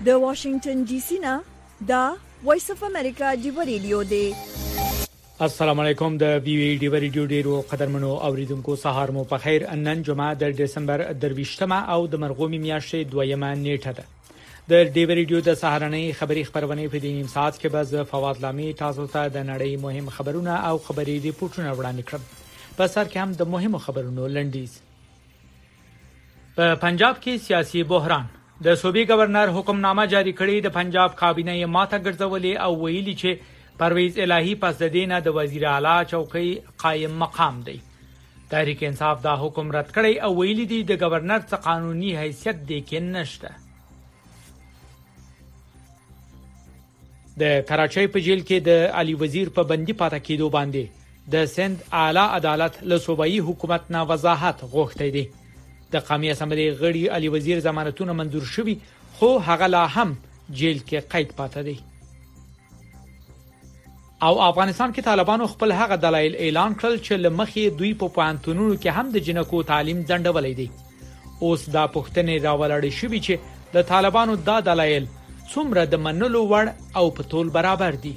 د واشنگټن ډي سي نه دا وایس اف امریکا دی ریډیو دی. السلام علیکم. د وی وی ډی ریډیو ډیرو قدرمنو اوریدونکو سهار مو په خیر. نن جمعه د دسمبر 23مه او د مرغومي میاشتې 2مه نیټه ده. د ډی ریډیو د سهارنۍ خبری خبرونه په دې نیم ساعت کې به فواد لامي تاسو ته د نړۍ مهم خبرونه او خبري ریپورتونه وړاندې کړم. په سر کې هم د مهمو خبرونو لنډیز. په پنجاب کې سیاسي بحران. د صوبې گورنر حکمنامه جاری کړې. د پنجاب کابینه یې ماته ګرځولې او ویلي چې پرویز الهی پس د دینه د وزیر اعلی چوکۍ قائم مقام دی. تحریک انصاف دا حکم رد کړی او ویلي دی د گورنر څخه قانوني حیثیت دی کې نشته. د کراچۍ په جیل کې د علي وزیر په بندي پاتې کېدو باندې د سند اعلی عدالت له صوبایي حکومت نه وضاحت غوښتي دي. د قومي اسمبلی غړي علي وزیر ضمانتونه منظور شوي خو هغه لا هم جیل کې قید پاتې دي. او افغانستان کې طالبانو خپل هغه دلایل اعلان کړل چې لمخې دوی په پوهنتونونو کې هم د جنکو تعلیم ځنډولې دي. اوس دا پوښتنه راولړې شوې چې د طالبانو دا دلایل څومره د منلو وړ او په ټول برابر دي.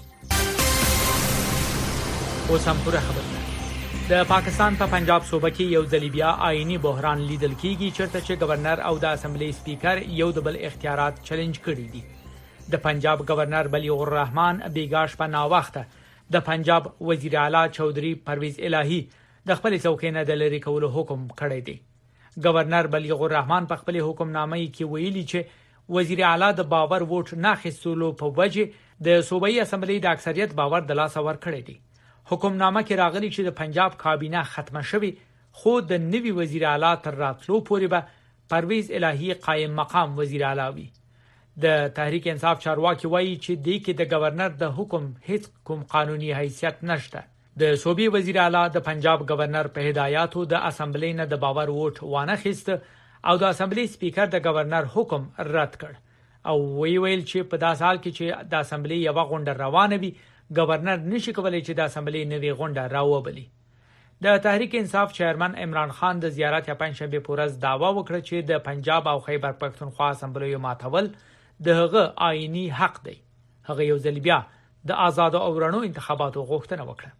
اوس هم پوره خبره. د پاکستان په پنجاب صوبه کې یو ځل بیا آئینی بحران لیدل کیږي چیرته چې گورنر او د اسمبلی سپیکر یو د بل اختیارات چیلنج کړي دي. د پنجاب گورنر بلیغ الرحمن بیګاش په ناوخته د پنجاب وزیر اعلی چودھری پرویز الهی د خپل څوکۍ نه د لری کولو حکم کړی دی. گورنر بلیغ الرحمن په خپل حکمنامه کې ویلي چې وزیر اعلی د باور ووټ نه اخیستلو په وجه د صوبایي اسمبلی د اکثریت باور د لاس ور کړی دی. حکمنامه کې راغلی چې د پنجاب کابینه ختمه شوی خو د نوي وزیر اعلی تر راتلو پورې به پرویز الهی قائم مقام وزیر اعلی وي. د تحریک انصاف چارواکي وایي چې د کې د گورنر د حکم هیڅ کوم قانوني حیثیت نشته. د صوبې وزیر اعلی د پنجاب گورنر په هدایاتو د اسمبلی نه د باور ووټ وانه خست او د اسمبلی سپیکر د گورنر حکم رد کړ او ویل چې په داس حال کې چې د اسمبلی یو غونډه روانه وي گورنر نشي کولای چې د اسمبلی نوې غونډه راوبلي. د تحریک انصاف چیرمن عمران خان د زیارت یا پنځشنبه پورز داوا وکړه چې د پنجاب او خیبر پختونخوا اسمبلی ماتول دغه آئینی حق دی. هغه یو ځل بیا د آزاد او رڼو انتخاباتو غوښتنه وکړه.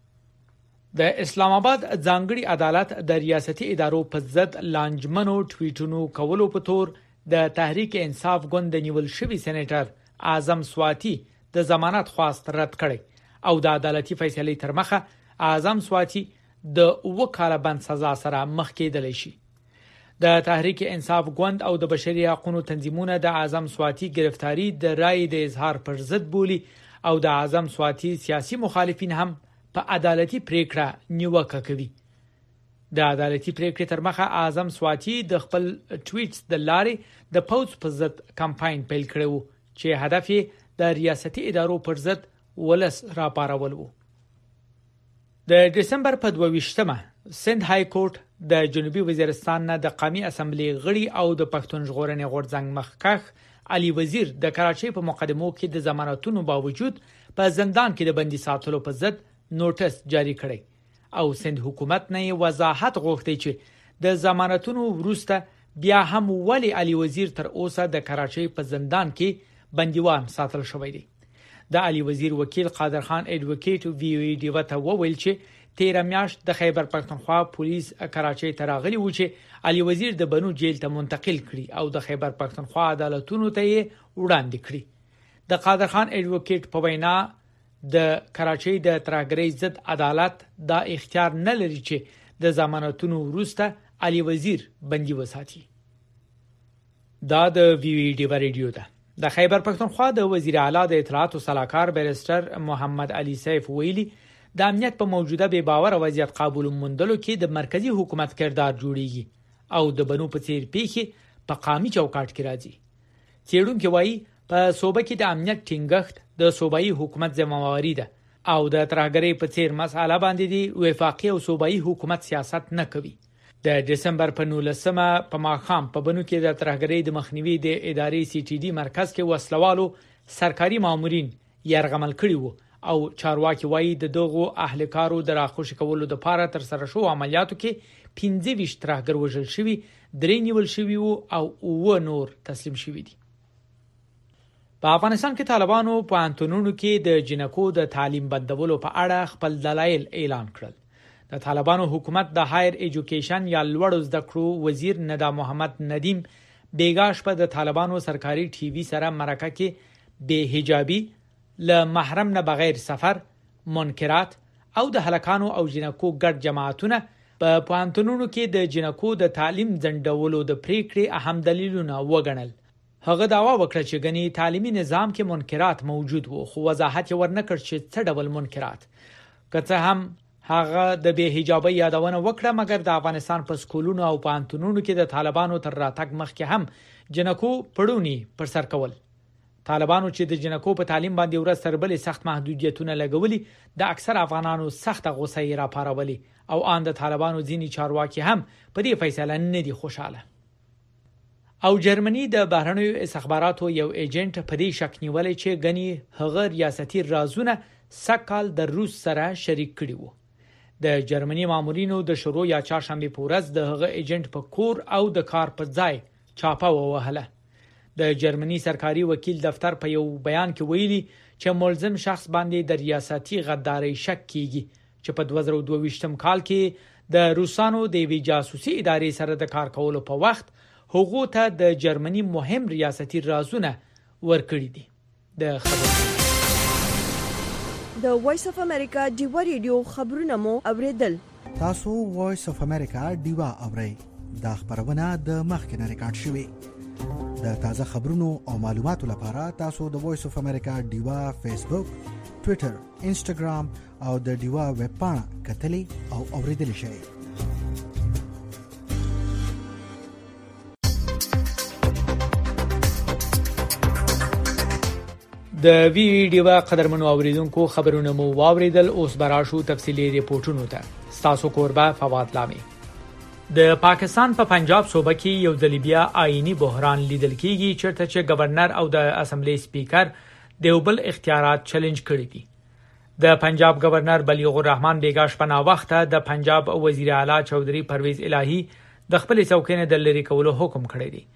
د اسلام آباد ځانګړي عدالت د ریاستي ادارو په ضد لانجمنو ټویټونو کولو په تور د تحریک انصاف ګوند نیول شوی سېنیټر اعظم سواتی د ضمانت خواست رد کړي او د عدالتي فیصلې تر مخه اعظم سواتی د وکاله بند سزا سره مخ کېدلی شي. د تحریک انصاف ګوند او د بشري حقوقو تنظیمونه د اعظم سواتی گرفتاری د رای د اظهار پر ضد بولی او د اعظم سواتی سیاسي مخالفین هم په عدالتي پریکړه نیوکه کوي. د عدالتي پریکړې تر مخه اعظم سواتی د خپل ټویټس د لارې د پوز په ضد کمپاین پیل کړو چې هدف یې د ریاستي ادارو پر ضد ولس را پارول وو. د دسمبر په 22مه سند های کورټ د جنوبي وزیرستان نه د قومي اسمبلی غړي او د پښتون ژغورنې غورځنګ مخکښ علي وزیر د کراچۍ په مقدمو کې د ضمانتونو باوجود په زندان کې د بندي ساتلو په ضد نوټس جاری کړی او سند حکومت نه وضاحت غوښتي چې د ضمانتونو وروسته بیا هم ولی علي وزیر تر اوسه د کراچۍ په زندان کې بندیوان ساتل شوی دی. د علي وزیر وکیل قادر خان اډوکیټ وی وی ډی وته وویل چې 13 میاشت د خیبر پختونخوا پولیس کراچۍ ته راغلي و چې علي وزیر د بنو جیل ته منتقل کړي او د خیبر پختونخوا عدالتونو ته وړاندې کړي. د قادر خان اډوکیټ په وینا د کراچۍ د ترهګرۍ ضد عدالت دا اختیار نه لري چې د ضمانتونو وروسته علي وزیر بندي وساتي. دا د وی وی ډی ریډیو ده. د خیبر پختونخوا د وزیر اعلی د اطلاعات او صلاحکار بیرستر محمد علي سیف ویلي د امنیت په موجوده بے باور وضعیت قابل موندلو کې د مرکزی حکومت کردار جوړیږي او د بنو په څیر پیښې په قامي چوکاټ کې راځي. څېړونکو وایي په صوبه کې د امنیت ټینګښت د صوبایي حکومت ذمہواری ده او د ترهګرۍ په څیر مساله باندې دی وفاقي او صوبایي حکومت سیاست نه کوي. د دسمبر په 19مه په ماخام په بنو کې د ترهګرۍ د مخنیوي د ادارې سی ټي ډي مرکز کې وسلوالو سرکاري مامورین يرغمل کړي وو او چارواکي وایي د دغو اهلکارو د راخوش کولو د لپاره تر سره شو عملیاتو کې 15 ترهګر وژل شوی، 3 نیول شوی او 9 نور تسلیم شوی دي. په افغانستان کې طالبانو په انټونونو کې د جنکو د تعلیم بندولو په اړه خپل دلایل اعلان کړل. د طالبانو حکومت د هایر ایجوکیشن یا لوړ زده کړو وزیر ندا محمد ندیم بیګاش په د طالبانو سرکاري ټي وي سره مرکه کې به حجابي له محرم نه بغیر سفر، منکرات او د هلکانو او جنکو ګډ جماعتونه په پوهنتونونو کې د جنکو د تعلیم ځنډولو د پریکړې اهم دلیلونه وګڼل. هغه داوا وکړه چې غني تعلیمي نظام کې منکرات موجود وو، خو وضاحت ورنکړ چې څه ډول منکرات. که څه هم هغه د به حجابي یادونه وکړه، مګر د افغانستان په سکولونو او پوهنتونونو کې د طالبانو تر راتګ مخکې هم جنکو پړونی پر سر کول. طالبانو چې د جنکو په تعلیم باندې ورځ تر بلې سخت محدودیتونه لګولي، د اکثر افغانانو سخت غوسه یې راپارولي او ان د طالبانو ځینی چارواکي هم په دې فیصله نه دي خوشاله. او جرمني د بهرنیو استخباراتو یو ایجنټ په دې شک نیولې چې غني هغه ریاستي رازونه سکهال د روس سره شریک کړي وو. د جرمني مامورینو د شروع یا چهارشنبه په ورځ د هغه ایجنټ په کور او د کار په ځای چاپه ووهله. د جرمني سرکاري وکیل دفتر په یو بیان کې ویلي چې ملزم شخص باندې د ریاستي غداري شک کیږي چې په 2022 کال کې د روسانو د وی جاسوسي ادارې سره د کار کولو په وخت هغه ته د جرمني مهم ریاستي رازونه ورکړي دي. د خبرو د وایس اف امریکا ډیوا ریډیو خبرونه مو اوریدل. تاسو وایس اف امریکا ډیوا اورئ. دا خبرونه د مخکنه ریکارډ شوې. د تازه خبرونو او معلوماتو لپاره تاسو د وایس اف امریکا ډیوا فیسبوک، ټوئیټر، انسټاګرام او د ډیوا ویب پاڼه کتلی او اوریدل شئ. د ویډیو قدرمنو اوریدونکو خبرونه مو واوریدل. اوس براشو تفصیلی ریپورتونو ته. تاسو قربا فواد لامي. د پاکستان په پنجاب صوبه کې یو ځل بیا آئینی بحران لیدل کیږي چیرته چې گورنر او د اسمبلی سپیکر دیوبل اختیارات چیلنج کړی دي. د پنجاب گورنر بلیغ الرحمن بیګاش په نا وخته د پنجاب وزیر اعلی چودھری پرویز الہی د خپل څوکۍ د لری کولو حکم کړی دی.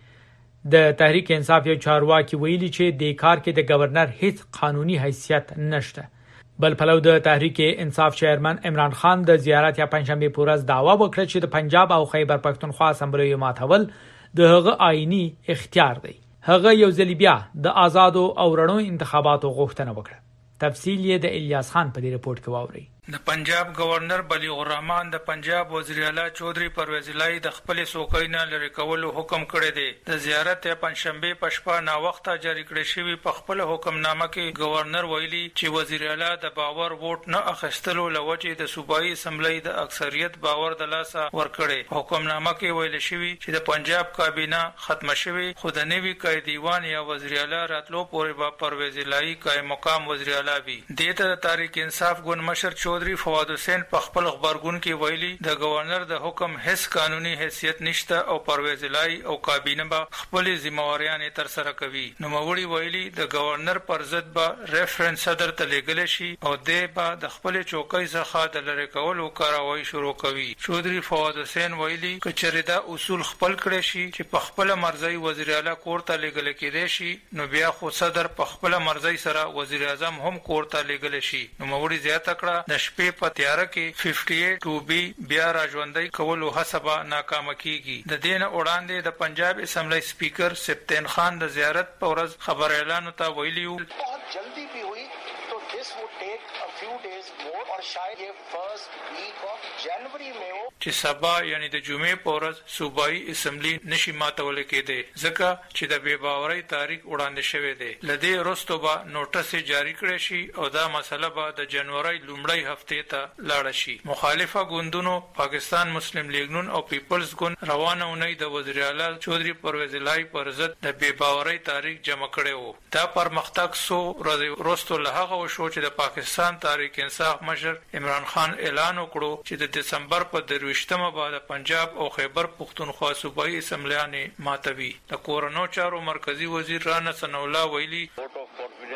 د تحریک انصاف یو چارواکي ویلي چې د کار کې د گورنر هیڅ قانوني حیثیت نشته. بل پلو د تحریک انصاف چیرمن عمران خان د زیارت یا پنځشنبه په ورځ دعوا وکړه چې د پنجاب او خیبر پښتونخوا اسمبلی ماتول د هغه آئینی اختیار دی. هغه یو ځل بیا د آزادو او رڼو انتخاباتو غوښتنه وکړه. تفصیل یې د الیاس خان په دې رپورت کې واورئ. د پنجاب گورنر بلیغ الرحمن د پنجاب وزیر اعلی چودھری پرویز الہی د خپل څوکۍ نه لری کولو حکم کړی دی. د زیارت پنځشنبه په شپه نا وخته جاری کړی شوی په خپل حکم نامه کې گورنر ویلي چې وزیر اعلی د باور ووټ نه اخیستلو لوجې د صوبایي اسمبلی د اکثریت باور د لاسه ورکړي. حکم نامه کې ویل شوی چې د پنجاب کابینه ختم شوی، خو د نوي قائد دیوان یا وزیر اعلی راتلو پورې به پرویز الہی قائم مقام وزیر اعلی وي. دته د تحریک انصاف ګوند مشر چودھری فواد حسین په خپل خبرګون کې ویلي د گورنر د حکم هیڅ قانوني حیثیت نشته او پرویز الہی او کابینه به خپل ذمہواریاں تر سره کوي. نو موري ویلي د گورنر پر ضد به ریفرنس صدر ته لګل شي او د به د خپل چوکۍ څخه د لری کولو کاروایی شروع کوي. چودھری فواد حسین ویلي چې چریدا اصول خپل کړي شي چې په خپل مرزي وزیر اعلی کور ته لګل کېدي شي، نو بیا خو صدر په خپل مرزي سره وزیر اعظم هم کور ته لګل شي. نو موري زیاته کړه د شپې په تیاره کې 58 2B بیا راژوندۍ کولو هڅه ناکامه کیږي. د دین وړاندې د پنجاب اسمبلی سپیکر سپتین خان د زیارت په ورځ خبر اعلان ته ویلیو बहुत जल्दी भी हुई तो this would take a few days more और शायद ये first week of January में हो چې سبا یعنی د جمعې په ورځ صوبایي اسمبلی نشي ماتول کېده ځکه چې د بې باورۍ تاریخ وړاندې شوی دی. لدې وروسته به نوټس جاری کړی شي او دا مسله به د جنوري لومړۍ هفته ته لاړه شي. مخالفه ګوندونو پاکستان مسلم لیگ نون او پیپلز ګوند روانه اونۍ د وزیر اعلی چودھری پرویز الہی پر ضد د بې باورۍ تاریخ جمع کړی وو. دا پرمختګ سو ورځې وروسته له هغه وشو چې د پاکستان تحریک انصاف مشر عمران خان اعلان وکړو چې د دسمبر په 23مه بعد پنجاب او خیبر پختونخوا صوبایي اسمبلیانې ماتوي. د کورونو چارو مرکزی وزیر رانا ثناء الله ویلي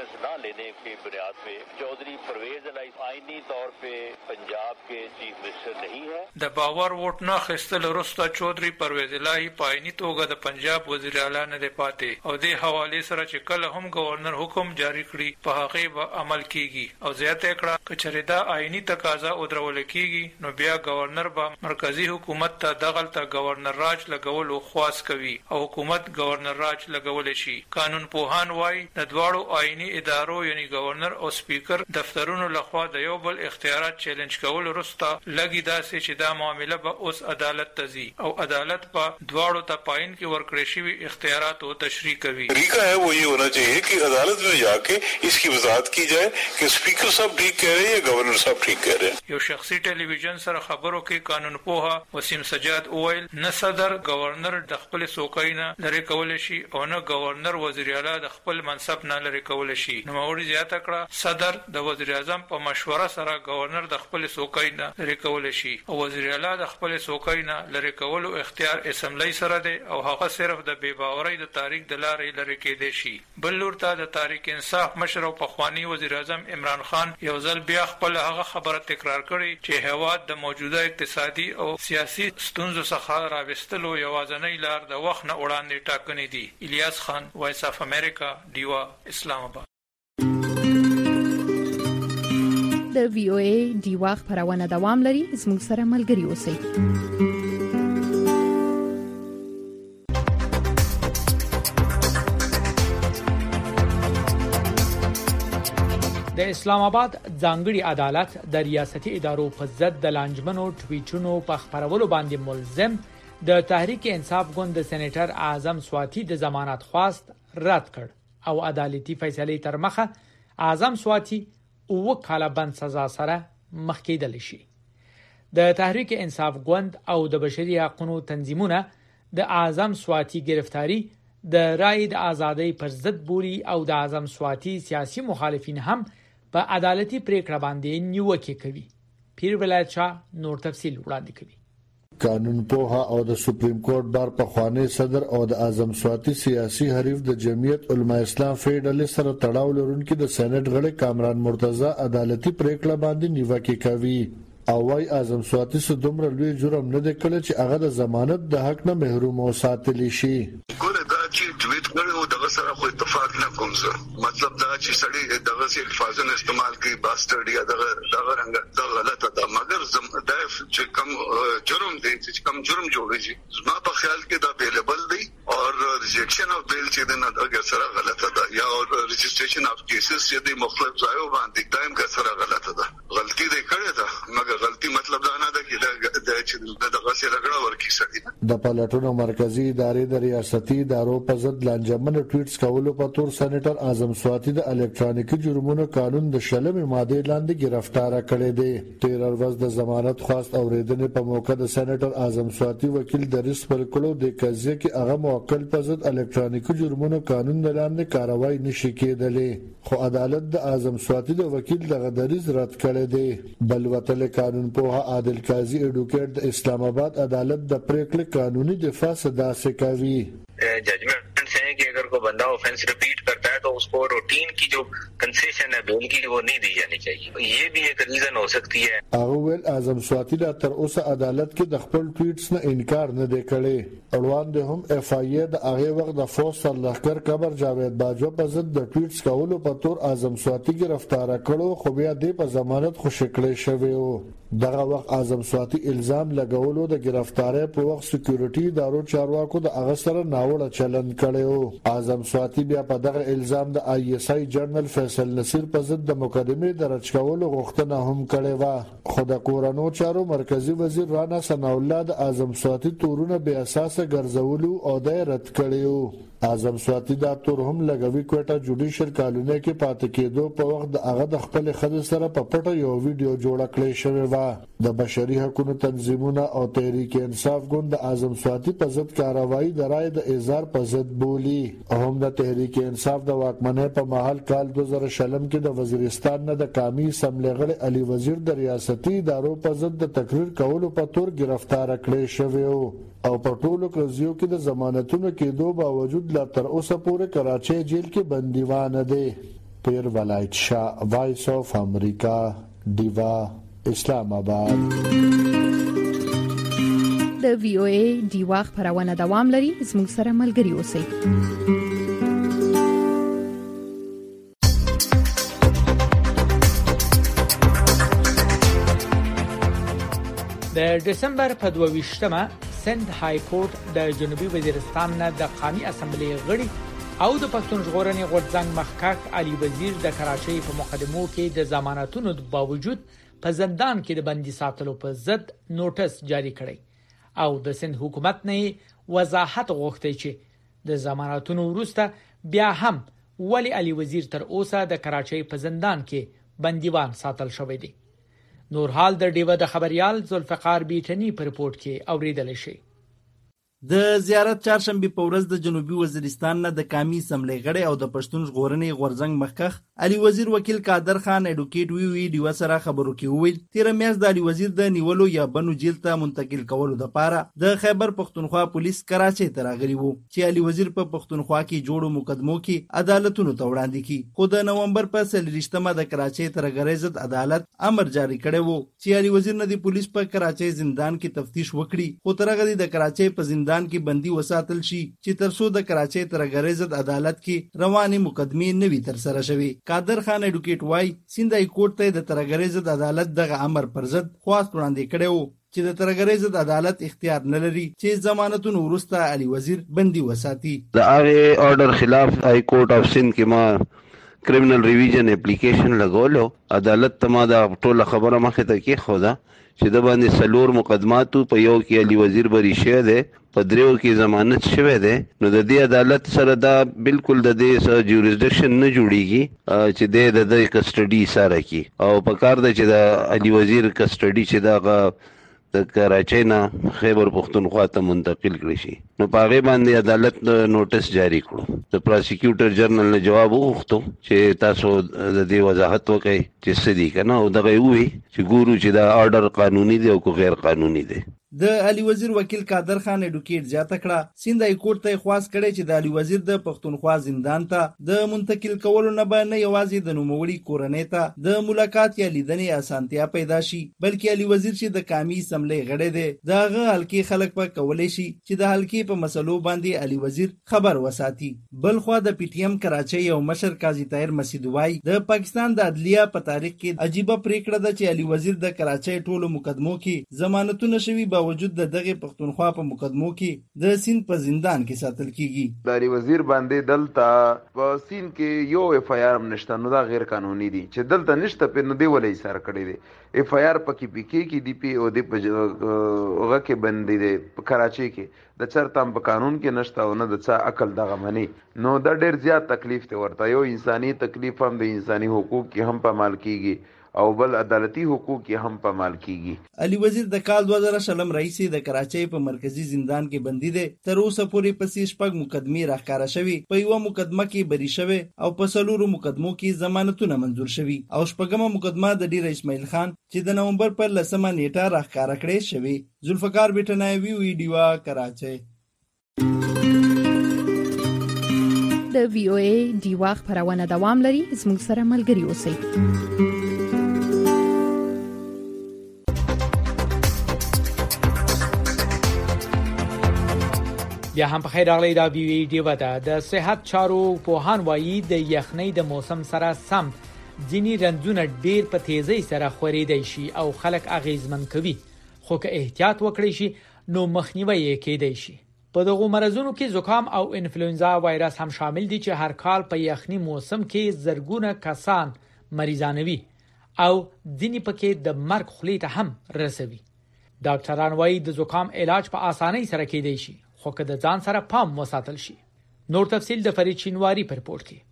लाइसेंस न लेने के बुनियाद पे चौधरी परवेज अलाई आईनी तौर पे पंजाब के चीफ मिनिस्टर नहीं है। د باور ووټ نه اخیستل وروسته چودري پرویز الهي په عیني توګه د پنجاب وزیر اعلی نه دی پاتې او د حواله سره چې کله هم گورنر حکم جاری کړي په هغه به عمل کیږي او زیاته کړه چې چریدا عیني تقاضا او درول کیږي نو بیا گورنر به مرکزی حکومت ته دغلطه گورنر راج لګول او خواص کوي او حکومت گورنر راج لګول شي. قانون پوهان وایي د دواړو عیني ادارو یعنی گورنر او سپیکر دفترونو لخوا د یو بل اختیارات چیلنج کول وروسته لګي داسې چې دا معاملې به اوس عدالت ته ځي او عدالت په دواړو ته پاین کې ورکړې شوی اختیارات او تشریح کوي. طریقہ ہے وہ یہ ہونا چاہیے کہ عدالت میں جا کے اس کی وضاحت کی جائے کہ سپیکر صاحب ٹھیک کہہ رہے ہیں یا گورنر صاحب ٹھیک کہہ رہے ہیں. یو شخصي ټلویزیون سره خبرو کې قانون پوها وسیم سجاد اویل نه صدر گورنر د خپل سوکاینه لري کول شي او نه گورنر وزیر اعلی د خپل منصب نه لري کول شي. نو موري زیاته کړه صدر د وزیر اعظم په مشوره سره گورنر د خپل سوکاینه لري کول شي او وزیر اعلی د خپل سوکاینه لري کول اختیار اسمبلی سره دی او هغه صرف د بے باورۍ د تاریخ د لارې لري کېدی شي. بل لور ته د تاریخ انصاف مشر او پخوانی وزیر اعظم عمران خان یو ځل بیا خپل هغه خبره تکرار کړي چې هواد د موجوده اقتصادي او سیاسي ستونزو څخه راوستلو یوازینۍ لار د وخت نه وړاندې ټاکنې دي. الیاس خان، وایس اف امریکا، ډیوا، اسلام آباد. د وی او ای ډیوا خبرونه دوام لري. زموږ سره ملګري اوسئ. د اسلام آباد ځانګړي عدالت د ریاستي ادارو په ضد د لانجمنو ټویټونو په خبرولو باندې ملزم د تحریک انصاف ګوند سېنیټر اعظم سواتی د ضمانت خواست رد کړ او عدالتي فیصله تر مخه اعظم سواتی او کاله بند سزا سره مخ کېدل شي. د تحریک انصاف ګوند او د بشري حقوقو تنظیمونه د اعظم سواتی گرفتاری د رای د ازادۍ پر ضد بوري او د اعظم سواتی سیاسي مخالفین هم په عدالتي پریکړه باندې نیوکه کوي. پیر ولایت شاه نور تفصیل وړاندې کوي. قانون پوها او د سپریم کورټ بار په خوانی صدر او د اعظم سواتی سیاسي حریف د جمعیت علماء اسلام فیډرل سره تړاو لرونکي د سېنات غړي کامران مرتضی عدالتي پریکړه باندې نیوکه کوي او وايي اعظم سواتی سره دومره لوی جرم نه دی کړی چې هغه د ضمانت د حق نه محروم او ساتلی شي. چې ټویټ کړو دغه سره خو اتفاق نه کوم زه مطلب دا چې سړی دغه سي الفاظونه استعمال کوي باسترډ یا دغه رنګ دا غلطه ده مګر دا چې کم جرم دی چې کم جرم جوړیږي زما په خیال کې دا بیلیبل دی او ریجیکشن اف بیل چې دا دغه سره غلطه ده یا رجسټریشن اف کیسز چې د مختلف ځایو باندې دایم کا سره غلطه ده غلطي دی کړې ده مګر غلطي مطلب دا نه ده چې دا چې دغه سره رګړه ورکی سړي د پلاتونو مرکزی ادارې د ریاستي ادارو په ضد لانجمن ټویټس کولو په تور سېنیټر اعظم سواتی د الکترونیکي جرمونو قانون د شلمې ماده لاندې گرفتار کړی دی. 13 ورځ د ضمانت خواست اوریدنې په موقع د سېنیټر اعظم سواتی وکیل دریس پرکلو د قضیه کې هغه موکل په ضد الکترونیکي جرمونو قانون لاندې کاروایی نشي کېدلې خو عدالت د اعظم سواتی د وکیل دغه دریز رد کړی دی. بل وتل قانون پوها عادل قاضي ایډوکیټ د اسلام آباد عدالت د پریکړې قانوني دفاع صدا سے کوي. जजमेंट है कि अगर कोई बंदा ऑफेंस रिपीट करता है तो उसको रूटीन की जो कंसेशन है बेल की वो नहीं दी जानी चाहिए. ये भी एक रीजन हो सकती है. اول اعظم سواتی دا تر اوسه عدالت کې د خپل ټویټس نه انکار نه دی کړی. اړوان د هم اف ای د هغه وخت د فوج سر لخر قبر جاوید باجو په ضد د ټویټس کولو په تور اعظم سواتی گرفتار کړو خو بیا د په ضمانت خوشکړی شوی و. دغه وخت اعظم سواتی الزام لګولو د گرفتاری په وخت سکیورټي ادارو چارواکو د هغه سره ناوړه چلند کړو. اعظم سواتی بیا په دغه الزام د آی اس آی جنرال فیصل نصیر په ضد د مقدمې درج کولو غوښتنه هم کړې و خو د کورونو چارو مرکزی وزیر رانا ثنا الله د اعظم سواتی تورونه بے اساسه ګرځولو او د رد کړیو. اعظم سواتی دا تور هم لګوي کوټه جوډیشل کالونی کې پاتې کېدو په وخت د هغه د خپل خدای سره په پټه یو ویډیو جوړ کړی شوی و. د بشري حقوقو تنظیمونه او تحریک انصاف ګوند د اعظم سواتی په ضد کاروایی د رای د اظهار په ضد بولی. هم د تحریک انصاف د واکمنۍ په محل کال 2000 کې د وزیرستان نه د قومي اسمبلی غړي علي وزیر د ریاستي ادارو په ضد د تقریر کولو په تور گرفتار کړی شوی او په ټولو قضیو کې د ضمانتونو کېدو باوجود لا تر اوسه پورې کراچۍ جیل کې بندیوان دی. پیر ولایت شاه، وایس اف امریکا، دیوا، اسلام آباد. د وی او ای دیوا خبرونه دوام لري. زموږ سره ملګري اوسئ. د دسمبر په 22مه سند های کورټ د جنوبي وزیرستان نه د قومي اسمبلی غړي او د پښتون ژغورنې غورځنګ مخکښ علي وزیر د کراچۍ په مقدمو کې د ضمانتونو د باوجود په زندان کې د بندي ساتلو په ضد نوټس جاری کړی او د سند حکومت نه وضاحت غوښتي چې د ضمانتونو وروسته بیا هم ولی علي وزیر تر اوسه د کراچۍ په زندان کې بندیوان ساتل شوی دی. نور حال د ډیوه د خبريال ذوالفقار بیٹنی پر رپورت کې اوریدل شي. د زیارت چهارشنبه په ورځ د جنوبي وزیرستان نه د قومي اسمبلی غړي او د پښتون ژغورنې غورځنګ مخکښ علي وزیر وکیل قادر خان اډوکیټ وی ډیو سره خبرو کې وویل تیر میاشت د علي وزیر د نیولو یا بنو جیل ته منتقل کولو لپاره د خیبر پښتونخوا پولیس کراچۍ ته راغلي وو چې علي وزیر په پښتونخوا کې جوړو مقدمو کې عدالتونو ته وړاندې کی. خو د نومبر په 23مه د کراچۍ ترغړې ضد عدالت امر جاری کړی وو چې علي وزیر نه د پولیس په کراچۍ زندان کې تفتیش وکړي. خو ترغړې د کراچۍ په زندان کې بندي وساتل شي چې ترڅو د کراچۍ ترغړې ضد عدالت کې روانې مقدمې نوي تر سره شوي. قادر خان اډوکیټ وای سند های کورټ ته د ترغړې ضد عدالت دغه امر پر ضد خواست وړاندې کړی وو چې د ترغړې ضد عدالت اختیار نه لري چې ضمانتونو وروسته علي وزیر بندي وساتي. د هغه آرډر خلاف های کورټ اف سند کې ما کرمینل ریویژن اپلیکیشن لګولو. عدالت ته ما د ټوله خبره مخې ته کې خو دا چې د باندې سلور مقدماتو په یو کې علي وزیر بری شه ده په دریو کې ضمانت شوه ده. نو د دې عدالت سره دا بالکل د دې جوریسډکشن نه جوړیږي چې د کسټډي سره کی او په کار ده چې د علي وزیر کسټډي چې دا د کراچۍ نه خیبر پښتونخوا ته منتقل کړی شي. نو په هغه باندې عدالت نوټس جاری کړو. د پروسیکیوټر جنرال نه جواب وغوښتو چې تاسو د دې وضاحت وکړئ چې څه دي کنه او دغه وی چې ګورو چې دا آرډر قانوني دی او کو غیر قانوني دی. د علي وزیر وکیل قادر خان اډوکیټ زیاته کړه سند های کورټ ته خواست کړي چې د علي وزیر د پښتونخوا زندان ته د منتقل کولو نه باندې یوازې د نوموړي کورنۍ ته د ملاقات یا لیدنې اسانتیا پیدا شي بلکې علي وزیر چې د قومي اسمبلی غړی دی دغه حلقې خلک په کولای شي چې د حلقې په مسلو باندې علي وزیر خبر وساتي. بل خو د پی ټی ایم کراچۍ او مشر قاضي طاهر مسعود وای د پاکستان د عدلیه په تاریخ کې عجیبه پریکړه ده چې علي وزیر د کراچۍ ټولو مقدمو کې ضمانتونه شوي باوجود د دغه پښتونخوا په مقدمو کې د سین په زندان کې ساتل کیږي. د علي وزیر باندې دلته په سین کې یو اف آی آر نشته نو دا غیر قانوني دي چې دلته نشته په نو دی ولې سر کړی دی. اف آی آر پکې پی کې دی پی او د هغه کې باندې دی په کراچۍ کې د چرته په قانون کې نشته او نه د څه عقل دغه منی نو د ډیر زیات تکلیف ته ورته یو انساني تکلیف هم د انساني حقوق کې هم پامال کیږي او بل عدالتي حقوق کې هم پامال کیږي. علي وزیر د کال 2000 رئیس د کراچۍ په مرکزی زندان کې بندي دی. تر اوسه پورې پسې شپږ مقدمې راښکاره شوي. په یو مقدمه کې بری شوی او په څلورو مقدمو کې ضمانتونه منظور شوي او شپږمه مقدمه د ډیر اسماعیل خان چې د نومبر پر 10مه نیټه راښکاره کړې شوی. ذوالفقار بیٹنی وی ډیوا کراچۍ. د وی او ای دیوا خبرونه دوام لري. زموږ سره ملګري اوسئ. بیا هم په خیر راغلی دا وی ډیو د صحت چارو پوهان وایي د یخنۍ د موسم سره سم ځینې رنځونه ډیر په تیزی سره خورېدای شي او خلک اغیزمن کوي خو که احتیاط وکړي شي نو مخنیوي یې کېدای شي. په دغه مرزونو کې زکام او انفلوئنزا وایرس هم شامل دي چې هر کال په یخنۍ موسم کې زرګونه کسان مریضانوي او ځینې پکې د مرګ خولې ته هم رسوي. ډاکټران وایي د زکام علاج په اسانۍ سره کېدای شي خو که د ځان سره پام وساتل شي. نور تفصیل د فرید شینواری پر رپورت کې.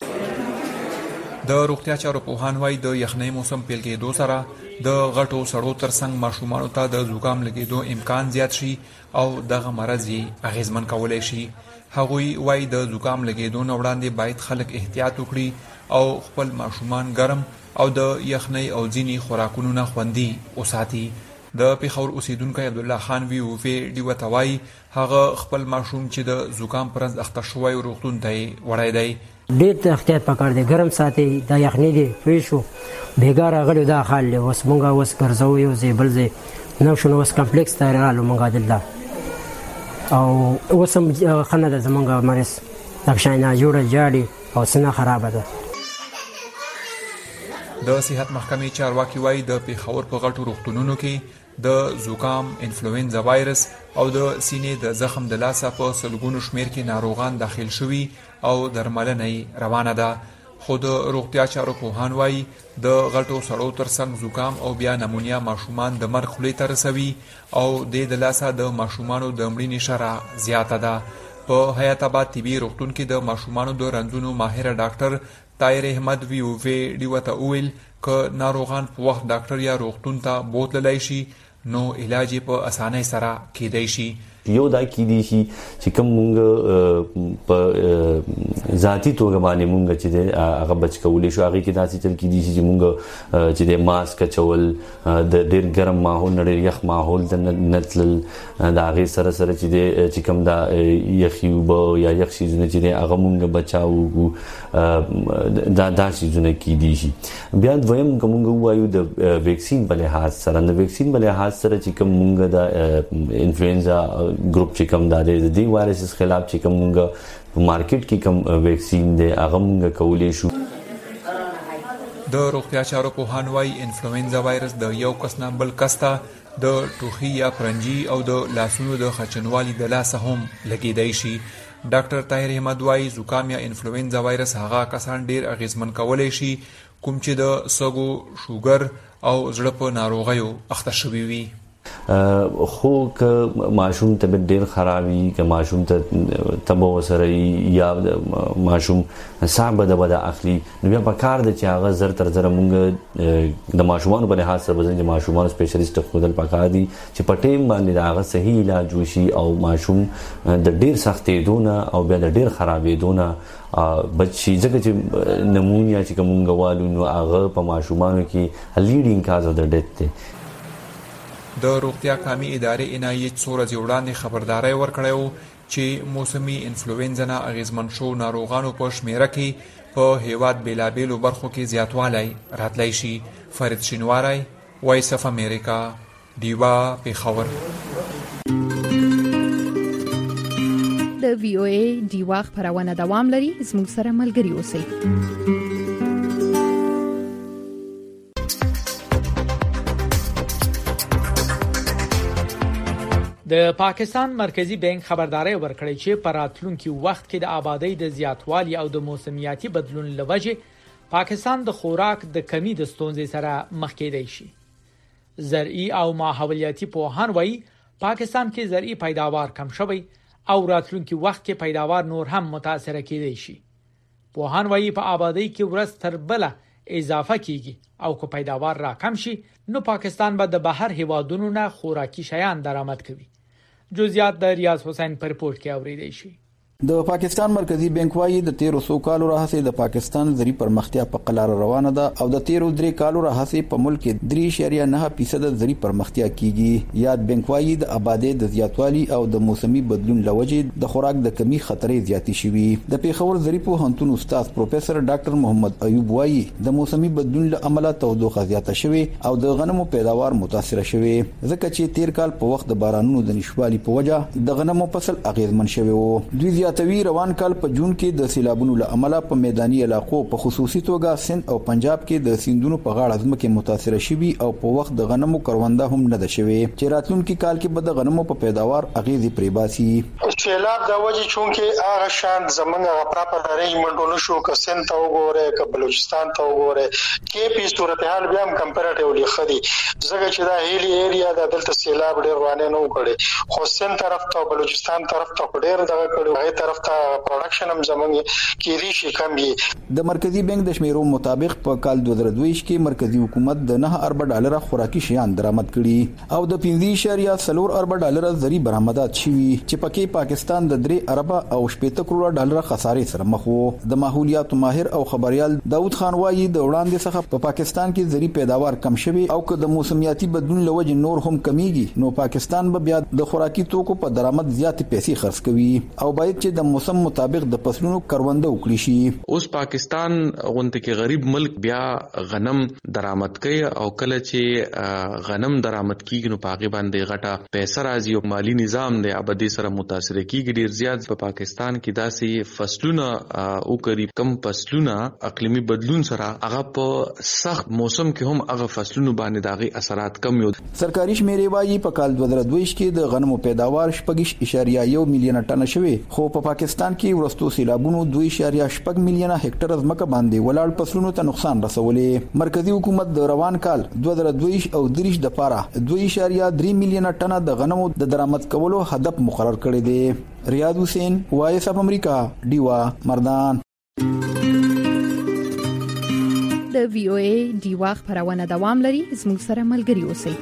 د روغتیا چارو پوهان وایي د یخنۍ موسم پیل کېدو سره د غټو سړو ترڅنګ ماشومانو ته د زکام لګېدو امکان زیات شي او دغه مرض یې اغیزمن کولی شي. هغوی وایي د زکام لګېدو نه وړاندې باید خلک احتیاط وکړي او خپل ماشومان ګرم او د یخنۍ او ځینې خوراکونو نه خوندي وساتي. د پیښور اوسیدونکی عبدالله خان وی او وی ډیو توای هغه خپل ماشوم چې د زکام پرنځ اخته شوی روغتون ته وړای دی. ډېر احتیاط پکار دی، ګرم ساتي، دا یخني دی پوه شو، بیګار غړي دا حال دی. اوس مونږه اوس ګرځو یو ځای بل ځای نو شنو اوس کمپلیکس ته رالو مونږه دلته او اوس هم خنه ده زمونږه مریض تکشاینا جوړه جاړي او سنه خرابه ده. د صحت محکمې چارواکي وایي د پیښور په غټو روغتونونو کې د زکام، انفلوئنزا وایرس او د سینې د زخم د لاسه په سلګونو شمیر کې ناروغان داخل شوي او درملنه روانه ده. خو د روغتیا چارو پوهان وایي د غټو سړو ترڅنګ زکام او بیا نمونیا ماشومان د مرګ خولې ته رسوي او د لاسه د ماشومانو د مړینې شرح زیاته ده. په حیات آباد طبي روغتون کې د ماشومانو د رنځونو ماهر ډاکټر طاهر احمد وی او وی ډیو ته ویل که ناروغان په وخت ډاکټر یا روغتون ته بوتللی شي نو علاج په اسانۍ سره کېدای شي. یو دا کېدی شي چې کوم مونږ په ذاتي توګه باندې مونږ چې هغه بچ کولی شو هغې کې داسې چل کېدی شي چې مونږ چې د ماسک اچول، د ډېر ګرم ماحول نه ډېر یخ ماحول ته نه تلل، د هغې سره سره چې کوم دا یخي اوبه یا یخ شیزونه چې دی هغه مونږ بچاو وکړو، دا شیزونه کېدی شي. بیا دویم که مونږ ووایو د ویکسین په لحاظ سره، د ویکسین په لحاظ سره چې کوم مونږ د انفلوئنزا ګروپ چې کوم دا دی د دې وایرس خلاف چې کوم مونږ په مارکیټ کې کوم ویکسین دی هغه مونږ کولی شو. د روغتیا چارو پوهان وایي انفلوئنزا وایرس د یو کس نه بل کس ته د ټوخي یا پرنجي او د لاسونو د خچنوالي د لاسه هم لګیدای شي. ډاکټر طاهر احمد وایي زکام یا انفلوئنزا وایرس هغه کسان ډیر اغیزمن کولی شي کوم چې د سږو، شوګر او زړه په ناروغیو اخته شوي وي. خو که ماشوم طبیعت ډیر خرابي، که ماشوم ته تبه وسره یا ماشوم ساه بده اخلي نو بیا پکار دی چې هغه زر تر زره مونږ د ماشومانو په لحاظ سره د ماشومانو سپیشلیسټ خودل پکار دي چې په ټیم باندې د هغه صحیح علاج وشي او ماشوم د ډیر سختېدو نه او بیا د ډیر خرابېدو نه بچي. ځکه چې نمونیا چې کومونږ والو نو هغه په ماشومانو کې لیډینګ کاز اف د ډیث دی. د روغتیا کامي ادارې عنایت څو ورځې وړاندې خبرداری ورکړی و چې موسمي انفلوئنزا نه اغیزمن شو ناروغانو په شمیره کې په هیواد بیلابیلو برخو کې زیاتوالی راتلی شي. فرید شینواری، وایس اف امریکا، ډیوا، پیښور. د وی او ای ډیوا خبرونه دوام لري، زموږ سره ملګري اوسئ. د پاکستان مرکزی بانک خبرداري ورکړې چې په راتلونکي وخت کې د آبادی د زیاتوالي او د موسمیاتي بدلون لوجه پاکستان د خوراک د کمی د ستونزې سره مخ کېدای شي. زرعي او ماحولیاتي پوهان وایي پاکستان کې زرعي پیداوار کم شوی او راتلونکي وخت کې پیداوار نور هم متاثر کېدای شي. پوهان وایي په آبادی کې ورځ تر بله اضافه کیږي او که پیداوار را کم شي نو پاکستان به د بهر هیوادونو نه خوراکي شیان درآمد کوي. جزئیات د ریاض حسین پر رپورت کې اوریدای شي. د پاکستان مرکزی بانک وايي د 1300 کالو راهسي د پاکستان زری پرمختیا په قلار روانه ده او د 13 کالو راهسي په ملک کې 3.9% زری پرمختیا کیږي. یاد بانک وايي د آبادی د زیاتوالي او د موسمي بدلون لوجې د خوراک د کمی خطرې زیاتې شوي. د پیښور زری په هنتون استاد پروفیسور ډاکټر محمد ایوب وايي د موسمي بدلون له امله تودوخه زیاته شوي او د غنمو پیداوار متاثر شوي ځکه چې 13 کال په وخت د بارانونو د نشوالي په وجه د غنمو فصل اغیزمن شوی وو. دوی زیاتوي روان کال په جون کې د سیلابونو له امله په میداني علاقو په خصوصي توګه سند او پنجاب کې د سیندونو په غاړه ځمکې متاثر شوي او په وخت د غنمو کرونده هم نه ده شوی چې راتلونکي کال کې به د غنمو په پیداوار اغیزې پرې باسي. سیلاب د وجې چونکې هغه شان زمونږ پراپر ارینجمنټونه شو که سند ته وګوره که بلوچستان ته وګوره کې په صورتحال بیا هم کمپیریټیولی خدي ځکه چې دا هیلی ایریا د دلته سیلاب ډېر روانه نه وکړي خو سند طرف ته بلوچستان طرف ته ډېر دغه کړي بل طرف ته پروډکشن هم زمونږ کې دي شي کم وي. د مرکزی بانک د شمیرو مطابق په کال 2022 کې مرکزی حکومت د 9 ارب ډالر خوراکي شیان درآمد کړي او د 15.4 ارب ډالر زری برآمدات شوي چې پکې پاکستان د 3 ارب او 80 کروڑ ډالر خسارې سره مخ وو. د ماحولیات ماهر او خبريال داود خان وايي د وړاندې څخه په پاکستان کې زری پیداوار کم شوي او که د موسمیاتي بدلون لوجه نور هم کمیږي نو پاکستان به بیا د خوراکي توکو په درآمد زیات پیسې خرڅ کوي او باید چې د موسم مطابق د فصلونو کرونده وکړي شي. اوس پاکستان غونډه کې غریب ملک بیا غنم درآمد کوي او کله چې غنم درآمد کیږي نو پاغي باندې غټه پیسې راځي او مالی نظام د ابدي سره متاثر کیږي. ډیر زیات په پاکستان کې داسې فصلونه او قریب کم فصلونه اقلیمی بدلون سره هغه په سخت موسم کې هم هغه فصلونو باندې داغي اثرات کم یو. سرکاري شمیرې وايي په کال 2022 کې د غنمو پیداوار 6.1 میلیون ټن شوی خو په پاکستان کې ورستو سیلابونو 2.8 میلیون هکټر ځمکه باندې ولاړ فصلونو ته نقصان رسولې. مرکزی حکومت د روان کال 2022 او 23 د پاره 2.3 میلیون ټن د غنمو د درآمد کولو هدف مقرر کړی دی. ریاض حسین وایس اف امریکا ډیوا مردان. د وی او ای ډیوا خبرونه دوام لري. زموږ سره ملګري اوسئ.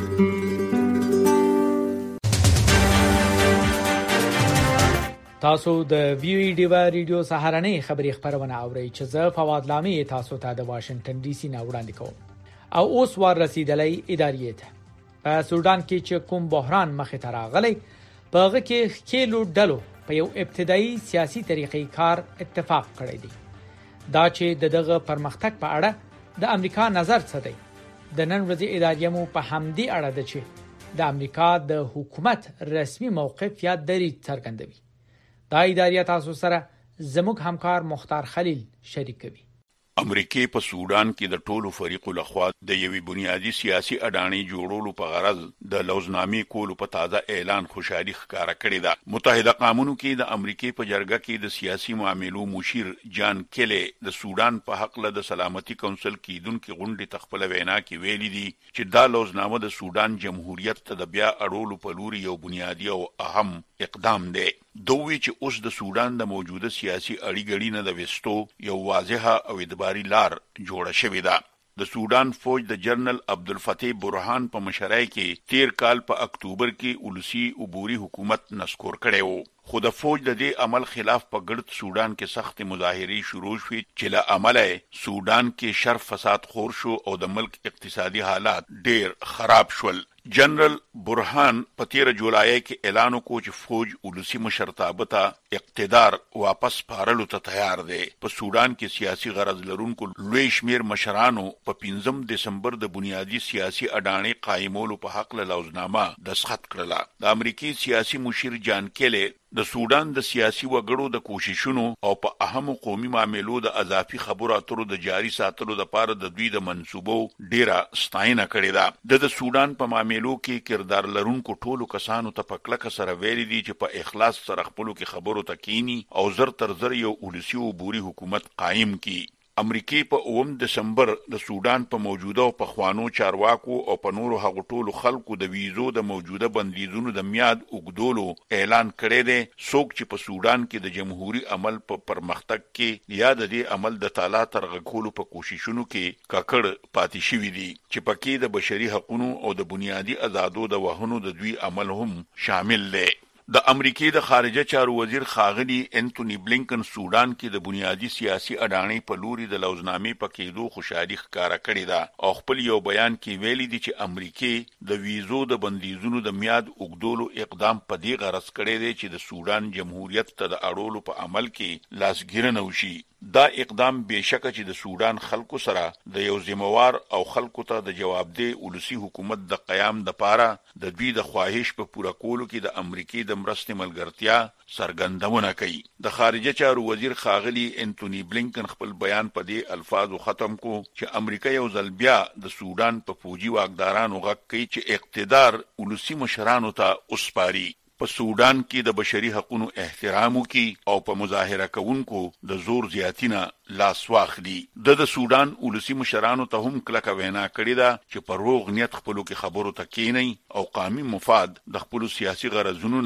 تاسو د وی او ای ډیوا ریډیو سهارنۍ خبری خبرونه اورئ چې زه فواد لامي تاسو ته د واشنگټن ډي سي نه وړاندې کوم. او اوس ور رسیدلې ادارې ته په سودان کې چې کوم بحران مخې ته راغلی په هغه کې خېلو ډلو په یو ابتدایي سیاسي طریقې کار اتفاق کړی دی. دا چې دغه پرمختګ په اړه د امریکا نظر څه دی. د نن ورځې ادارې مو په همدې اړه ده چې د امریکا د حکومت رسمي موقف یا دریځ څرګندوي. دا ادارې تاسو سره زموږ همکار مختار خلیل شریک کوي. امریکای په سودان کې د ټولو فریقو لخوا د یوې بنیادی سیاسي اډانې جوړولو په غرض د لوزنامې کولو په تازه اعلان خوشحالي ښکارا کړې ده. متحده قومونو کې د امریکای په جرګه کې د سیاسي معاملو مشیر جان کیلی د سودان په حق له د سلامتي کونسل کېدونکو غونډې تخپل وینا کې ویلي دي چې دا لوزنامه د سودان جمهوریت ته د بیا اړولو په لوري یو بنیادی او اهم اقدام دی. دوی چې اوس د سودان د موجوده سیاسي اړیګړي نه د وستو یو واضحه او ادباري لار جوړه شوې ده. د سودان فوج د جنرال عبدالفتاح برهان په مشرۍ کې 13 کال په اکتوبر کې ولسی عبوري حکومت نسکور کړی وو. خو د فوج د دې عمل خلاف په ګرد سودان کې سخت مظاهرې شروع شوې چې له عمله سودان کې شر فساد خور شو او د ملک اقتصادي حالات ډیر خراب شول. جنرال برهان په 13 جولای کې اعلان وکړ چې فوج ولسی مشرتابه ته اقتدار واپس پارلو ته تیار دی. په سودان کې سیاسي غرض لرونکو لوی شمیر مشرانو په 15 دسمبر د بنیادی سیاسي اډانې قائمولو په حق له لوزنامه دستخط کړله. د امریکای سیاسي مشیر جان کیلی د سودان د سیاسي وګړو د کوششونو او په اهم قومي معاملو د اضافي خبرو اترو د جاري ساتلو لپاره د دوی د منصوبو ډیره ستاینه کړې ده. د سودان په معاملو کې کردار لرونکو ټولو کسانو ته په کلکه سره ویلي دي چې په اخلاص سره خپلو کې خبرو ته کینی او زر تر زر یو ولسی عبوري حکومت قائم کی. امریکای په 9 دسمبر د سودان په موجوده او په خوانو چارواکو او په نورو هغو ټولو خلکو د ویزو د موجوده بندیزونو د میاد اوږدولو اعلان کړی دی. څوک چې په سودان کې د جمهوریت عمل په پرمختګ کې یا د دې عمل د تعالی ترغکولو په کوششونو کې ککړ پاتې شوی دي چې پکې د بشري حقوقو او د بنیادی آزادو د وهنو د دوی عمل هم شامل دی. د امریکای د خارجه چارو وزیر خاغلی انټونی بلینکن سودان کې د بنیادی سیاسي اډانې په لوري د لوزنامې په کېدو خوشحالي ښکارا کړې ده او خپل یو بیان کې ویلي دي چې امریکای د ویزو د بندیزونو د میاد اوږدولو اقدام په دې غرض کړی دی چې د سودان جمهوریت ته د اړولو په عمل کې لاسګیرنه وشي. دا اقدام بشکه چې د سودان خلکو سره د یو ذمہوار او خلکو ته د جوابدeh ولسی حکومت د قیام د پاره د دوی د خواهش په پوره کولو کې د امریکای د مرستې ملګرتیا څرګندونه کوي. د خارجه چارو وزیر خاغلی انټونی بلینکن خپل بیان په دې الفاظو ختم کو چې امریکا یو ځل بیا د سودان په فوجي واکدارانو غږ کوي چې اقتدار ولسی مشرانو ته وسپاري. په سودان کې د بشري حقوقو احترام وکړي او په مظاهره کوونکو د زور زیاتینه لاس واخلي. د سودان ولسی مشرانو ته هم کلکه وینا کړې ده چې په روغ نیت خپلو کې خبرو ته کینی او قومي مفاد د خپل سیاسي غرضونو نه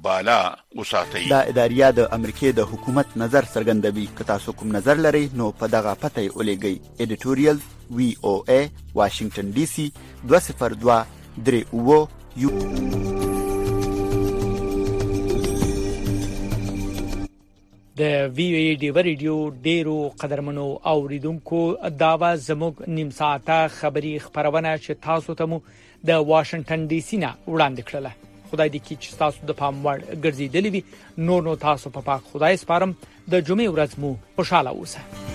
بالا وساتئ. دا اداریه د امریکای د حکومت نظر څرګندوي. که تاسو کوم نظر لرئ نو په دغه پته ولېږئ. editorial VOA Washington DC 202 د VOA ډیو ریډیو ډیرو قدرمنو اوریدونکو داوا زموږ نیم ساعته خبری خبرونه چې تاسو ته مو د واشنگټن ډي سي نه وړاندې کړله. خدای دې کړي چې تاسو د پام وړ ګرځېدلې وي. نو تاسو په پاک خدای سپارم. د جمعې ورځ مو خوشاله اوسه.